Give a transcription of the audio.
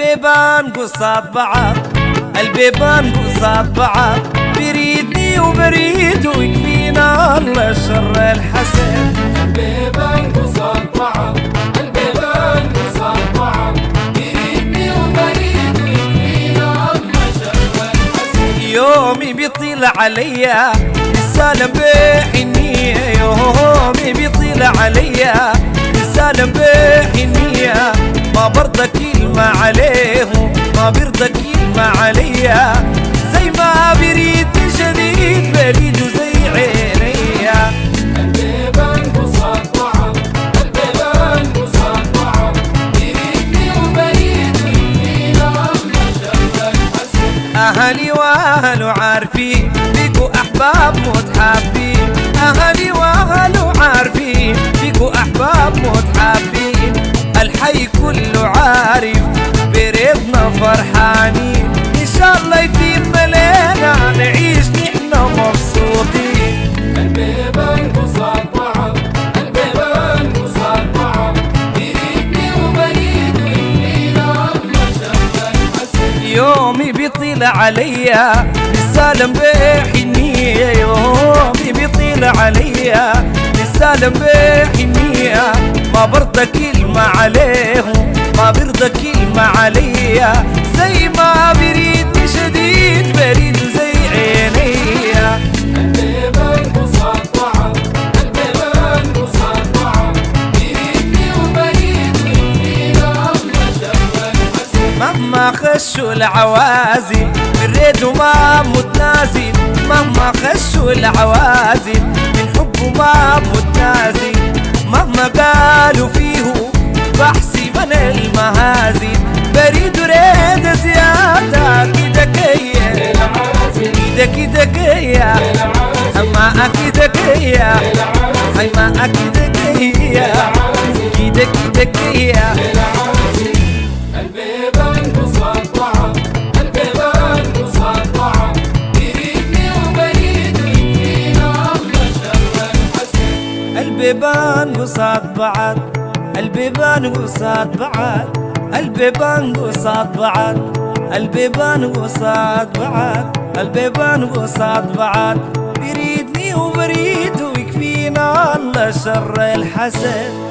البيبان قصاد بعض، البيبان قصاد بعض، بريدني وبريد ويكفينا الله شر الحسد. البيبان قصاد بعض، البيبان قصاد بعض، بريدني وبريد ويكفينا الله شر الحسد. يومي بيطيل عليا السالم بحنية، يومي بيطيل عليا السالم بحنية، ما برضى كلمة عليهم، ما برضى كلمة عليا، زي ما بريد شديد بريد وزي عينيا. البيبان قصاد بعض، البيبان قصاد بعض، بريدني وبريد ويكفينا الله شر الحسد. أهلي وأهله عارفين بيكو أحباب متحابين، أهلي وأهله عارفين بيكو أحباب متحابين، الحي كله عارف بريدنا فرحانين، إن شاء الله يتم لنا نعيش نحنا مبسوطين. البيبان قصاد بعض، البيبان قصاد بعض، بريدني وبريد ويكفينا الله شر الحسد. يومي بيطيل عليا السالم بحنية، يومي بيطيل عليا السالم بحنية، ما برضى كلمة عليهم، ما برضى كلمة عليا، زي ما بريد شديد بريد زي عينيا. البيبان قصاد بعض، البيبان قصاد بعض، بريدني وبريد ويكفينا الله شر الحسد. مهما خشوا العوازل بالريد وما متنازل، مهما خشوا العوازل من حبه ما متنازل، مهما قالوا فيه بحسي من المهازل، بريد وريد زيادة كده كيا كده كده كيا، أما كده كيا أما كده كيا كده كده كيا. البيبان قصاد بعض، البيبان قصاد بعض، بريدني وبريد ويكفينا الله شر الحسد. البيبان قصاد بعض، البيبان قصاد بعض، البيبان قصاد بعض، البيبان قصاد بعض، البيبان قصاد بعض، بريدني وبريد ويكفينا الله شر الحسد.